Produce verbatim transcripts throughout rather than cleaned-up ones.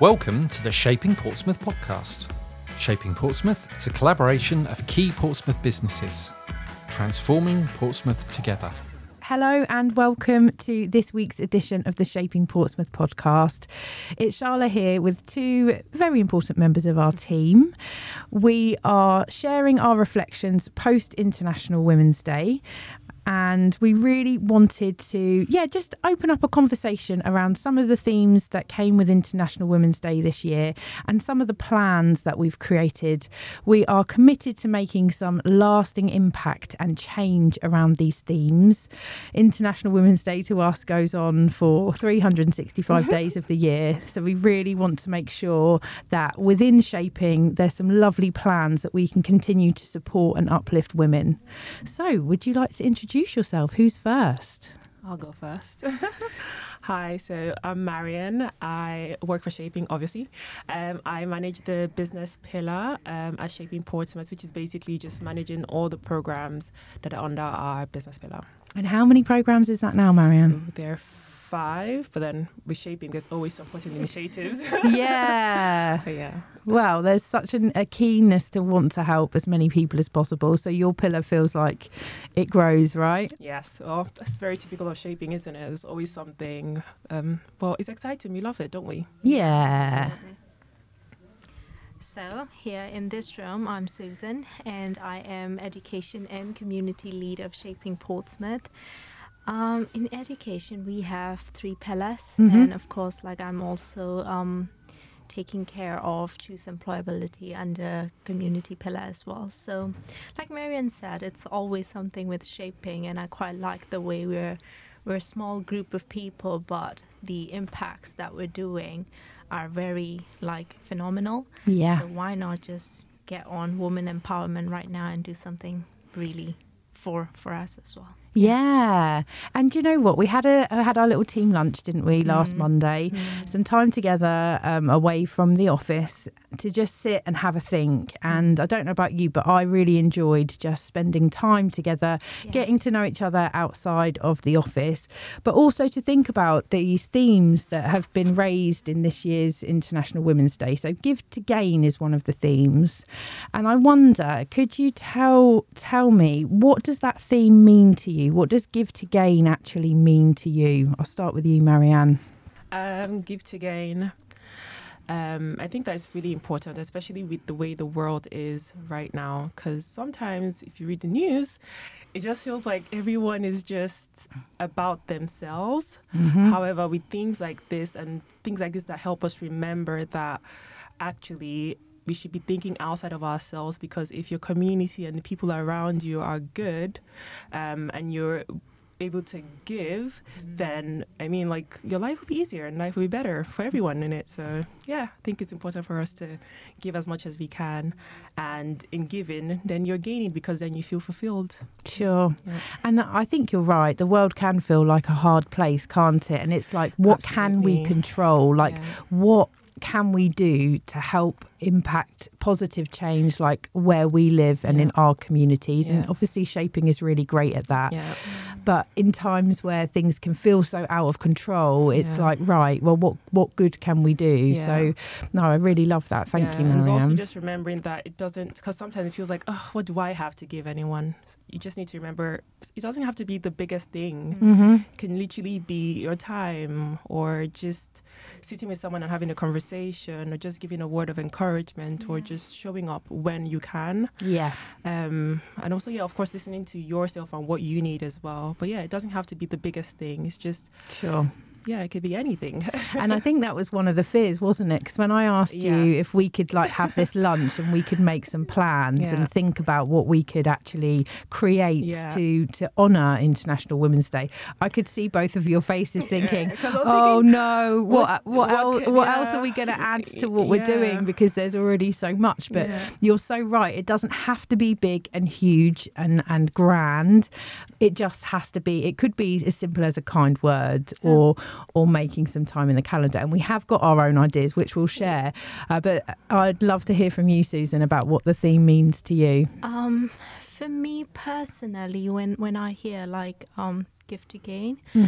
Welcome to the Shaping Portsmouth podcast. Shaping Portsmouth is a collaboration of key Portsmouth businesses, transforming Portsmouth together. Hello and welcome to this week's edition of the Shaping Portsmouth podcast. It's Charla here with two very important members of our team. We are sharing our reflections post International Women's Day. And we really wanted to, yeah, just open up a conversation around some of the themes that came with International Women's Day this year and some of the plans that we've created. We are committed to making some lasting impact and change around these themes. International Women's Day to us goes on for three hundred sixty-five days of the year. So we really want to make sure that within Shaping, there's some lovely plans that we can continue to support and uplift women. So would you like to introduce Introduce yourself. Who's first? I'll go first. Hi, so I'm Marion. I work for Shaping, obviously. Um, I manage the business pillar um, at Shaping Portsmouth, which is basically just managing all the programs that are under our business pillar. And how many programs is that now, Marion? There are five, but then with Shaping, there's always supporting initiatives. Yeah. yeah. Well, there's such an, a keenness to want to help as many people as possible. So your pillar feels like it grows, right? Yes. Well, that's very typical of Shaping, isn't it? There's always something. Um, well, it's exciting. We love it, don't we? Yeah. So here in this room, I'm Susan, and I am Education and Community Lead of Shaping Portsmouth. Um, in education, we have three pillars, mm-hmm. and of course, like I'm also um, taking care of choose employability under community pillar as well. So, like Marion said, it's always something with Shaping, and I quite like the way we're we're a small group of people, but the impacts that we're doing are very like phenomenal. Yeah. So why not just get on women empowerment right now and do something really for for us as well. Yeah. And you know what? We had a had our little team lunch, didn't we, last mm. Monday? Mm. Some time together um, away from the office to just sit and have a think. And I don't know about you, but I really enjoyed just spending time together, yeah. getting to know each other outside of the office, but also to think about these themes that have been raised in this year's International Women's Day. So Give to Gain is one of the themes. And I wonder, could you tell tell me, what does that theme mean to you? What does Give to Gain actually mean to you? I'll start with you, Marianne. Um, give to Gain. Um, I think that's really important, especially with the way the world is right now. Because sometimes if you read the news, it just feels like everyone is just about themselves. Mm-hmm. However, with things like this and things like this that help us remember that actually we should be thinking outside of ourselves, because if your community and the people around you are good um, and you're able to give, mm. then, I mean, like, your life will be easier and life will be better for everyone in it. So, yeah, I think it's important for us to give as much as we can. And in giving, then you're gaining, because then you feel fulfilled. Sure. Yeah. And I think you're right. The world can feel like a hard place, can't it? And it's like, what Absolutely. Can we control? Like, yeah. what can we do to help impact positive change, like where we live and yeah. in our communities? Yeah. And obviously Shaping is really great at that. Yeah. But in times where things can feel so out of control, it's yeah. like, right, well, what what good can we do? Yeah. So, no, I really love that. Thank yeah. you, Marianne. And it's also just remembering that it doesn't, because sometimes it feels like, oh, what do I have to give anyone? You just need to remember, it doesn't have to be the biggest thing. Mm-hmm. It can literally be your time, or just sitting with someone and having a conversation, or just giving a word of encouragement, yeah. or just showing up when you can. Yeah. Um, and also, yeah, of course, listening to yourself and what you need as well. But yeah, it doesn't have to be the biggest thing. It's just... Sure. Yeah, it could be anything. And I think that was one of the fears, wasn't it? Because when I asked yes. you if we could like have this lunch and we could make some plans yeah. and think about what we could actually create yeah. to to honour International Women's Day, I could see both of your faces thinking, yeah, oh thinking, no, what what, what, what, el- could, what yeah. else are we going to add to what we're yeah. doing? Because there's already so much. But yeah. you're so right. It doesn't have to be big and huge and, and grand. It just has to be, it could be as simple as a kind word yeah. or or making some time in the calendar. And we have got our own ideas, which we'll share. Uh, but I'd love to hear from you, Susan, about what the theme means to you. Um, for me personally, when, when I hear like um, Give to Gain, mm-hmm.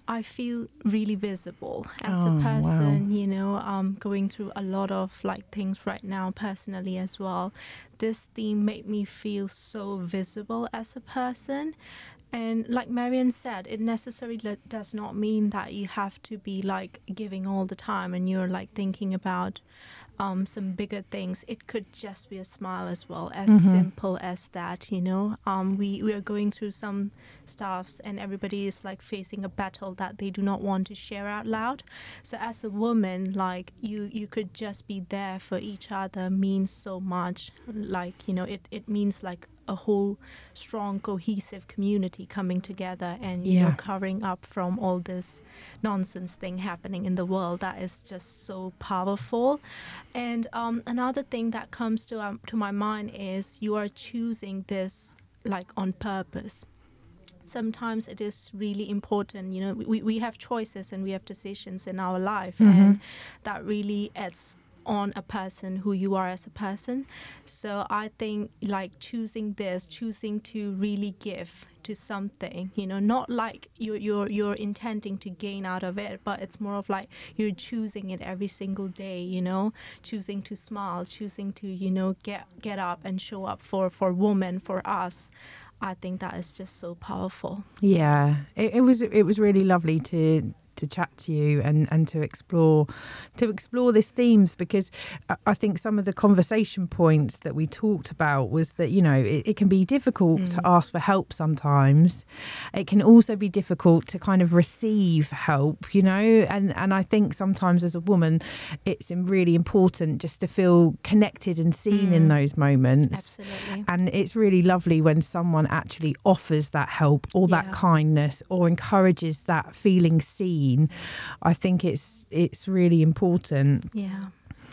I feel really visible as Oh, a person, wow. you know, um, going through a lot of like things right now personally as well. This theme made me feel so visible as a person. And like Marian said, it necessarily le- does not mean that you have to be like giving all the time and you're like thinking about um, some bigger things. It could just be a smile as well, as Mhm. simple as that, you know. Um, we, we are going through some stuffs and everybody is like facing a battle that they do not want to share out loud. So as a woman, like you, you could just be there for each other means so much. Like, you know, it, it means like a whole strong cohesive community coming together and you Yeah. know covering up from all this nonsense thing happening in the world. That is just so powerful. And um, another thing that comes to um, to my mind is you are choosing this like on purpose. Sometimes it is really important, you know, we, we have choices and we have decisions in our life, Mhm. and that really adds on a person who you are as a person. So I think like choosing this, choosing to really give to something, you know, not like you're you're you're intending to gain out of it, but it's more of like you're choosing it every single day, you know, choosing to smile, choosing to, you know, get get up and show up for for women, for us. I think that is just so powerful. Yeah, it, it was it was really lovely to to chat to you and and to explore to explore these themes, because I- I think some of the conversation points that we talked about was that, you know, it, it can be difficult Mm. to ask for help sometimes. It can also be difficult to kind of receive help, you know, and and I think sometimes as a woman it's im- really important just to feel connected and seen in Mm. those moments. Absolutely. And it's really lovely when someone actually offers that help or that Yeah. kindness or encourages that feeling seen. I think it's it's really important. Yeah.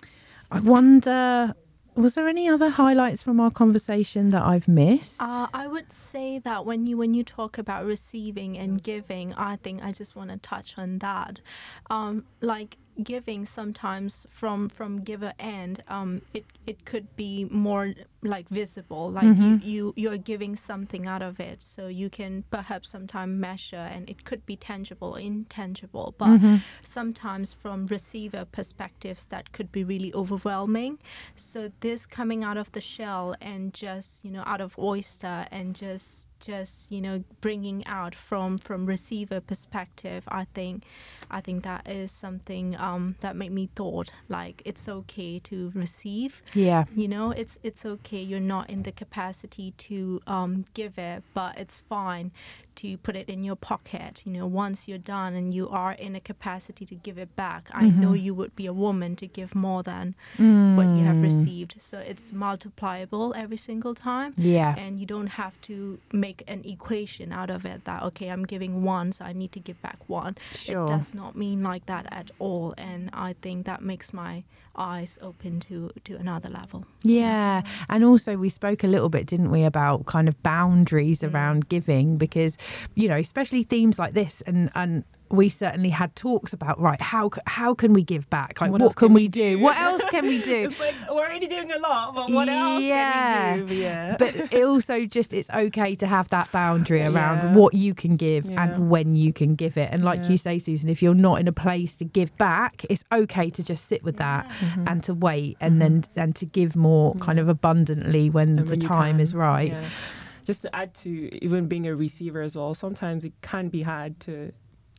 I wonder, was there any other highlights from our conversation that I've missed? Uh, I would say that when you when you talk about receiving and giving, I think I just want to touch on that. Um, like giving sometimes from from giver end, um, it it could be more like visible, like Mhm. you, you you're giving something out of it, so you can perhaps sometimes measure, and it could be tangible, intangible, but Mhm. sometimes from receiver perspectives that could be really overwhelming. So this coming out of the shell and just, you know, out of oyster and just just you know bringing out from from receiver perspective, I think I think that is something um that made me thought like it's okay to receive. Yeah. You know, it's it's okay, you're not in the capacity to um give it, but it's fine to put it in your pocket. You know, once you're done and you are in a capacity to give it back, I Mhm. know you would be a woman to give more than Mm. what you have received. So it's multipliable every single time. Yeah. And you don't have to make an equation out of it that, okay, I'm giving one, so I need to give back one. Sure. It does not mean like that at all. And I think that makes my eyes open to, to another level. Yeah. And also we spoke a little bit, didn't we, about kind of boundaries Mm. around giving, because, you know, especially themes like this, and and we certainly had talks about, right, how c- how can we give back? Like, What what, else can, can we we do? do? What else can we do? It's like we're already doing a lot, but what else Yeah. can we do? Yeah. But it also just, it's okay to have that boundary around Yeah. what you can give Yeah. and when you can give it. And like Yeah. you say, Susan, if you're not in a place to give back, it's okay to just sit with that Mhm. and to wait, and then and to give more kind of abundantly when And the when you time can. is right. Yeah. Just to add to even being a receiver as well, sometimes it can be hard to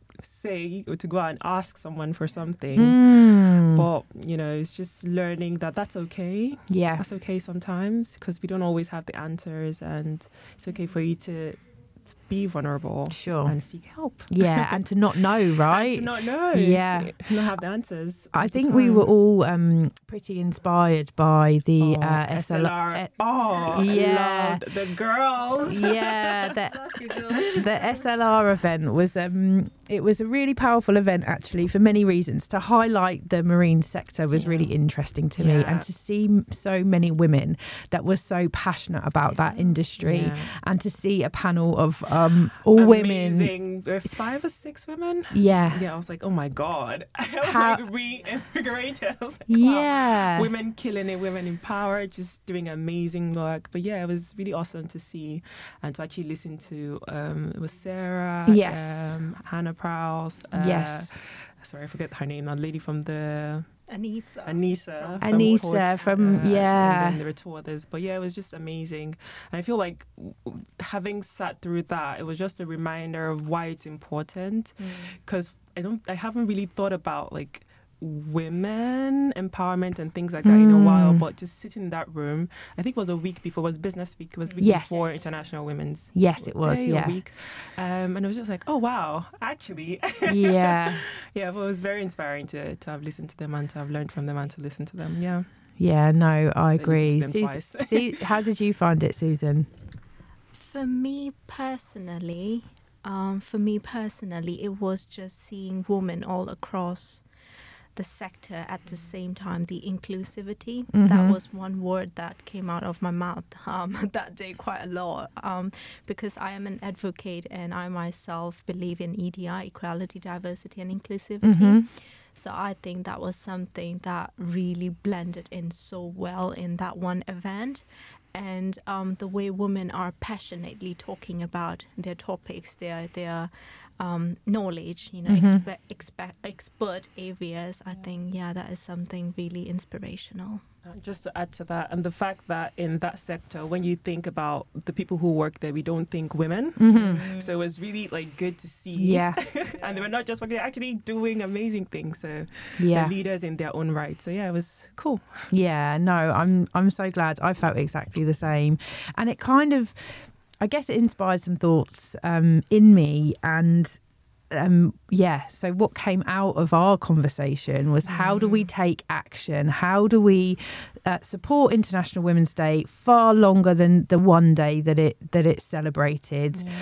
say or to go out and ask someone for something. Mm. But, you know, it's just learning that that's okay. Yeah. That's okay sometimes, because we don't always have the answers, and it's okay for you to be vulnerable Sure. and seek help. Yeah, and to not know, right? And to not know. Yeah. Not have the answers. I all the think we were time. all um, pretty inspired by the Oh, uh, S L R. S L R. Oh, yeah. I loved the girls. Yeah, the, the S L R event was um, it was a really powerful event, actually, for many reasons. To highlight the marine sector was Yeah. really interesting to me, Yeah. and to see m- so many women that were so passionate about that industry, Yeah. and to see a panel of um, all women. Amazing. There were five or six women. Yeah. Yeah, I was like, oh my God. I was How- like reinvigorated. I was like, wow. Yeah. Women killing it, women empowered, just doing amazing work. But yeah, it was really awesome to see and to actually listen to. Um, it was Sarah, Yes. um, Hannah Prowse. Uh, yes. Sorry, I forget her name. That lady from the... Anissa. Anissa. From Anissa from, uh, yeah. And then there were two others. But yeah, it was just amazing. And I feel like having sat through that, it was just a reminder of why it's important. Because mm. I don't, I haven't really thought about like women empowerment and things like that mm. in a while, but just sitting in that room, I think it was a week before, it was Business Week, it was week yes. before International Women's Yes, it was, Day yeah. week. Um, and it was just like, oh, wow, actually. Yeah. Yeah, but it was very inspiring to, to have listened to them and to have learned from them and to listen to them, yeah. Yeah, no, I so agree. I Sus- Su- how did you find it, Susan? For me personally, um, for me personally, it was just seeing women all across the sector at the same time, the inclusivity. Mm-hmm. That was one word that came out of my mouth um, that day quite a lot um, because I am an advocate and I myself believe in E D I, equality, diversity and inclusivity. Mm-hmm. So I think that was something that really blended in so well in that one event. And um, the way women are passionately talking about their topics, their their um, knowledge, you know, mm-hmm. expe- expe- expert areas, I think, yeah, that is something really inspirational. Uh, just to add to that, and the fact that in that sector, when you think about the people who work there, we don't think women. Mm-hmm. Mm-hmm. So it was really like good to see. Yeah. And they were not just working, they're actually doing amazing things. So yeah. they're leaders in their own right. So yeah, it was cool. Yeah, no, I'm I'm so glad. I felt exactly the same. And it kind of, I guess it inspired some thoughts um, in me. And Um, yeah, so what came out of our conversation was how do we take action? How do we uh, support International Women's Day far longer than the one day that it that it's celebrated? Yeah.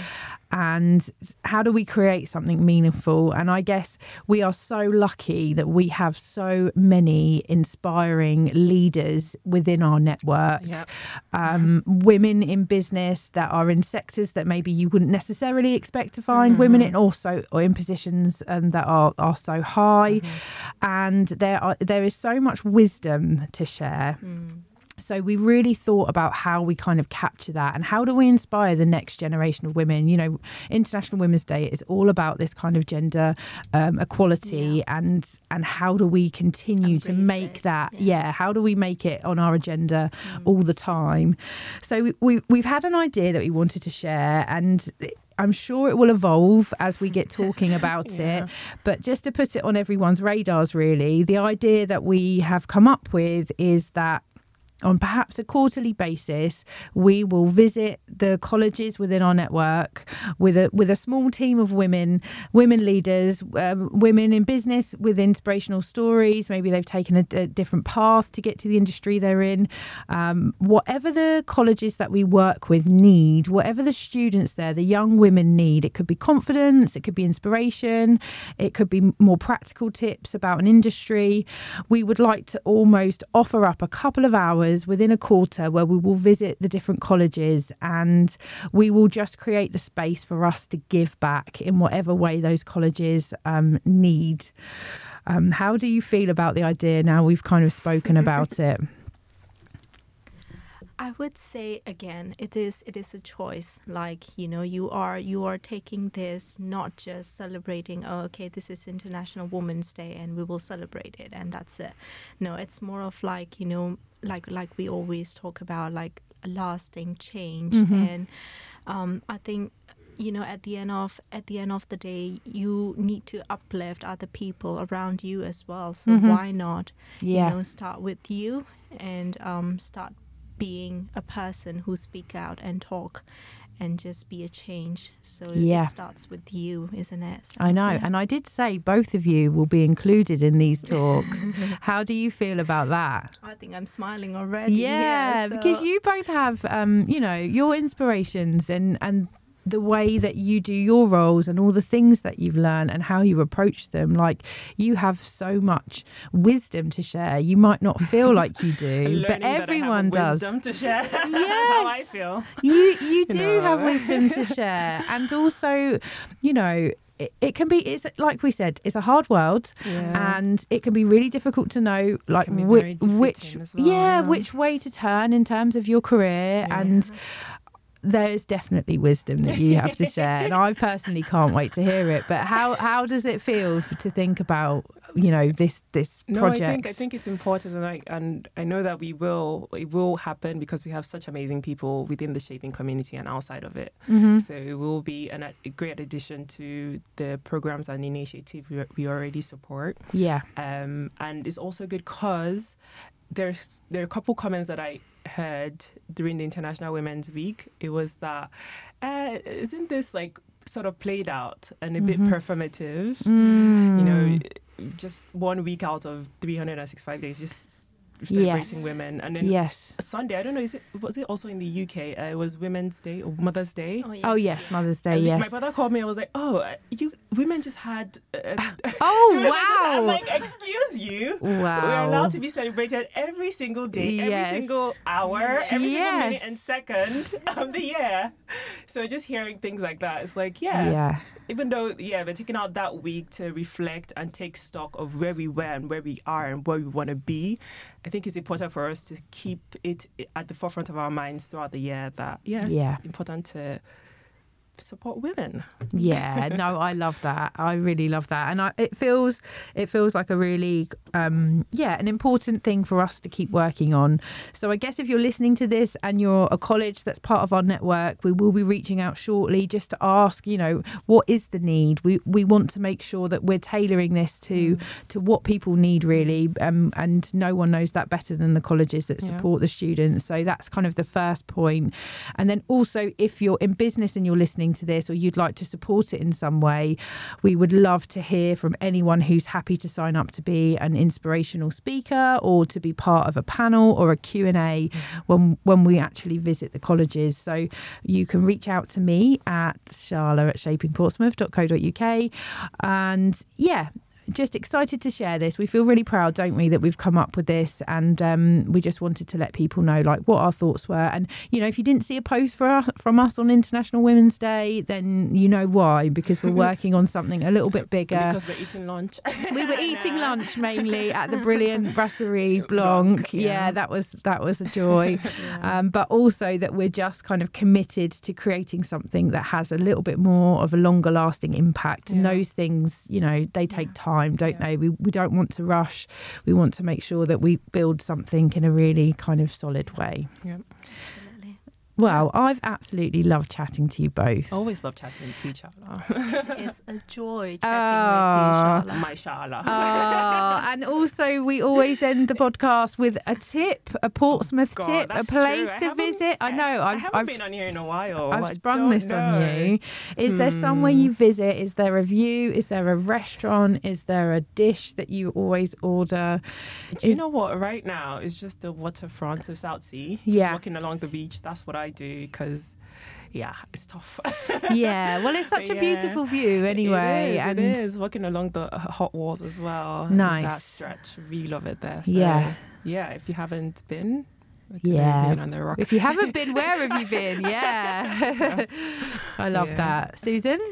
And how do we create something meaningful? And I guess we are so lucky that we have so many inspiring leaders within our network. Yep. Um, women in business that are in sectors that maybe you wouldn't necessarily expect to find mm-hmm. women in, also or in positions um, that are, are so high. Mm-hmm. And there are there is so much wisdom to share. Mm. So we really thought about how we kind of capture that and how do we inspire the next generation of women. You know, International Women's Day is all about this kind of gender um, equality yeah. and and how do we continue Embrace to make it. that, yeah. yeah, how do we make it on our agenda mm. all the time? So we, we, we've had an idea that we wanted to share, and I'm sure it will evolve as we get talking about yeah. it. But just to put it on everyone's radars, really, the idea that we have come up with is that on perhaps a quarterly basis, we will visit the colleges within our network with a with a small team of women, women leaders, um, women in business with inspirational stories. Maybe they've taken a, a different path to get to the industry they're in. Um, whatever the colleges that we work with need, whatever the students there, the young women need, it could be confidence, it could be inspiration, it could be more practical tips about an industry. We would like to almost offer up a couple of hours within a quarter where we will visit the different colleges and we will just create the space for us to give back in whatever way those colleges um, need. Um, how do you feel about the idea now we've kind of spoken about it? I would say again, it is it is a choice. Like, you know, you are you are taking this not just celebrating, oh, okay, this is International Women's Day and we will celebrate it and that's it. No, it's more of like, you know, like like we always talk about, like a lasting change. Mm-hmm. And um, I think, you know, at the end of at the end of the day, you need to uplift other people around you as well. So mm-hmm. why not, yeah. you know, start with you and um, start being a person who speak out and talk and just be a change. So yeah. it starts with you, isn't it? So, I know. Yeah. And I did say both of you will be included in these talks. How do you feel about that? I think I'm smiling already. Yeah, yeah so. Because you both have, um, you know, your inspirations and, and the way that you do your roles and all the things that you've learned and how you approach them. Like, you have so much wisdom to share. You might not feel like you do, but everyone does. Wisdom to share. Yes, how I feel. You you do no. have wisdom to share, and also, you know. It, it can be, it's like we said, it's a hard world, yeah. and it can be really difficult to know, like whi- which, well, yeah, yeah, which way to turn in terms of your career, yeah. and there's definitely wisdom that you have to share, and I personally can't wait to hear it. But how how does it feel to think about, you know, this this no, project? I think I think it's important, and I and I know that we will it will happen because we have such amazing people within the shaping community and outside of it. Mm-hmm. So it will be an, a great addition to the programs and initiatives we, we already support. Yeah. Um, and it's also good because there's there are a couple comments that I heard during the International Women's Week. It was that uh, isn't this like sort of played out and a Mm-hmm. bit performative? Mm. You know, just one week out of three hundred sixty-five days, just celebrating Yes. women, and then Yes. Sunday, I don't know, is it was it also in the U K? Uh, it was Women's Day or Mother's Day. Oh yes, Oh yes, Mother's Day. And Yes. My brother called me. I was like, "Oh, uh, you women just had." Uh, Oh women just had, wow. like, excuse you. Wow. We're allowed to be celebrated every single day, Yes. every single hour, every single minute Yes. and second of the year. So just hearing things like that, it's like, yeah, Yeah. even though, yeah, we're taking out that week to reflect and take stock of where we were and where we are and where we want to be, I think it's important for us to keep it at the forefront of our minds throughout the year that, yes, Yeah. it's important to support women. Yeah, no, I love that. I really love that, and I, it feels it feels like a really um, yeah an important thing for us to keep working on. So I guess if you're listening to this and you're a college that's part of our network, we will be reaching out shortly just to ask, you know, what is the need? We we want to make sure that we're tailoring this to Mm. to what people need really, um, and no one knows that better than the colleges that Yeah. support the students. So that's kind of the first point. And then also, if you're in business and you're listening to this or you'd like to support it in some way, we would love to hear from anyone who's happy to sign up to be an inspirational speaker or to be part of a panel or a Q and A when when we actually visit the colleges. So you can reach out to me at Charla at shaping portsmouth dot co dot uk, and yeah, just excited to share this. We feel really proud, don't we, that we've come up with this, and um, we just wanted to let people know like what our thoughts were. And you know, if you didn't see a post for us, from us on International Women's Day, then you know why, because we're working on something a little bit bigger. Because we're eating lunch. We were eating lunch mainly at the brilliant Brasserie Blanc. Blanc, Yeah, yeah. that was that was a joy. Um, but also that we're just kind of committed to creating something that has a little bit more of a longer lasting impact. And Yeah. those things, you know, they take Yeah. time, don't Yeah. they? We we don't want to rush. We want to make sure that we build something in a really kind of solid way. Yeah. Absolutely. Well, I've absolutely loved chatting to you both. Always love chatting with you, Charla. It's a joy chatting Ah. with you, Charla. My Charla. Oh, and also we always end the podcast with a tip, a Portsmouth God, tip, a that's place true. I to haven't- visit. I know, I I've, haven't I've, been on here in a while. I've I sprung don't this on know. you. Is there somewhere Hmm. you visit? Is there a view? Is there a restaurant? Is there a dish that you always order? Do you Is- know what? Right now, it's just the waterfront of Southsea. Just Yeah. walking along the beach. That's what I do because, yeah, it's tough. Yeah, well, it's such a Yeah. beautiful view anyway. It is, and it is. Walking along the uh, hot walls as well. Nice. That stretch. Really love it there. So, Yeah. Yeah, if you haven't been, I don't know, Yeah. living on the rock. If you haven't been, where have you been? Yeah. I love Yeah. that. Susan?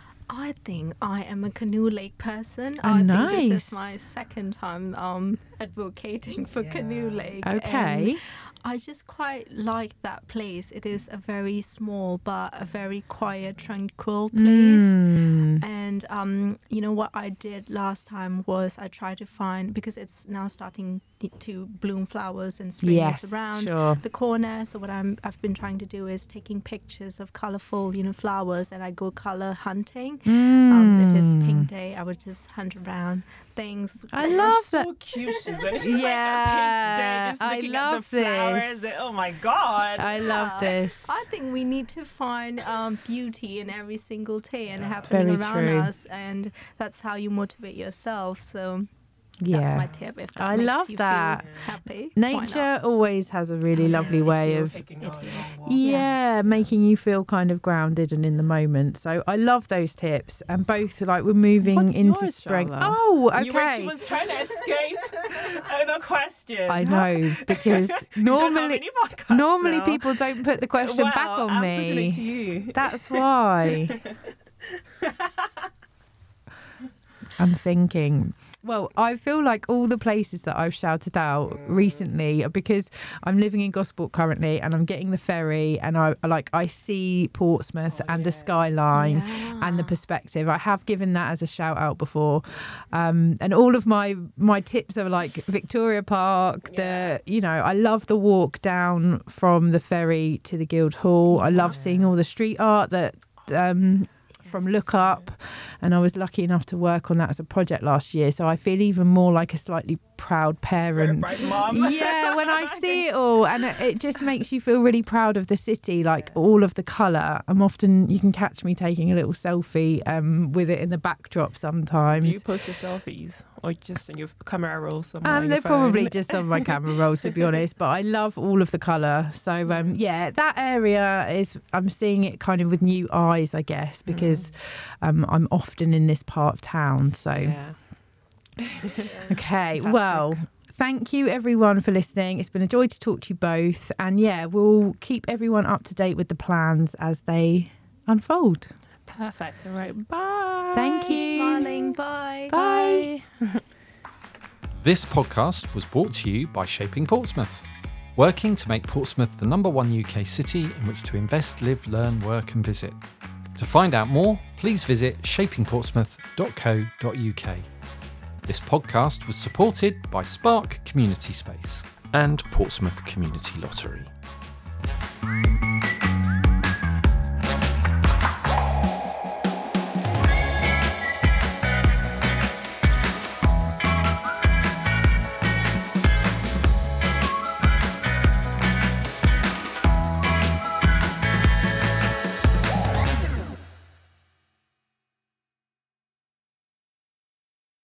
I think I am a Canoe Lake person. Oh, I think nice. this is my second time um, advocating for Canoe Yeah. Lake. Okay. And I just quite like that place. It is a very small but a very quiet, tranquil place. Mm. And um, you know what I did last time was I tried to find, because it's now starting to bloom flowers and spring Yes, is around sure. the corner. So what I'm I've been trying to do is taking pictures of colorful, you know, flowers, and I go color hunting. Um, if it's Mm. pink day, I would just hunt around things. I You're love that. so cute, Susan. It's just Yeah, like a pink day, just I looking love at the flowers. this. Oh my God. I love Yeah. this. I think we need to find um, beauty in every single day and Yeah. happening Very around true. us, and that's how you motivate yourself. So Yeah. that's my tip. If that I makes love you that. feel happy, why not? Nature always has a really Oh, lovely yes, way it of is. Taking it a long is. walk. yeah, making you feel kind of grounded and in the moment. So I love those tips, and both like we're moving What's into yours, spring. Charla? Oh, You were, she okay. was trying to escape uh, the question. I know, because We don't have normally any podcasts normally now. people don't put the question well, back on I'm me. putting it to you. That's why. I'm thinking, well, I feel like all the places that I've shouted out recently are because I'm living in Gosport currently and I'm getting the ferry and I like I see Portsmouth Oh, and the yes. skyline Yeah. and the perspective. I have given that as a shout out before. Um, and all of my my tips are like Victoria Park, Yeah. the you know, I love the walk down from the ferry to the Guildhall. I love seeing all the street art that um from Look Up, and I was lucky enough to work on that as a project last year, so I feel even more like a slightly proud parent. Bright mom. Yeah, when I see it all, and it, it just makes you feel really proud of the city, like all of the colour. I'm often, you can catch me taking a little selfie um, with it in the backdrop sometimes. Do you post your selfies or just in your camera roll somewhere? on Um, your they're probably phone? just on my camera roll, to be honest. But I love all of the colour. So um, yeah, that area is. I'm seeing it kind of with new eyes, I guess, because um, I'm often in this part of town. So Yeah. okay, Fantastic. well. Thank you everyone for listening. It's been a joy to talk to you both. And yeah, we'll keep everyone up to date with the plans as they unfold. Perfect. All right. Bye. Thank Keep you. smiling. Bye. Bye. This podcast was brought to you by Shaping Portsmouth, working to make Portsmouth the number one U K city in which to invest, live, learn, work and visit. To find out more, please visit shaping portsmouth dot co dot uk. This podcast was supported by Spark Community Space and Portsmouth Community Lottery.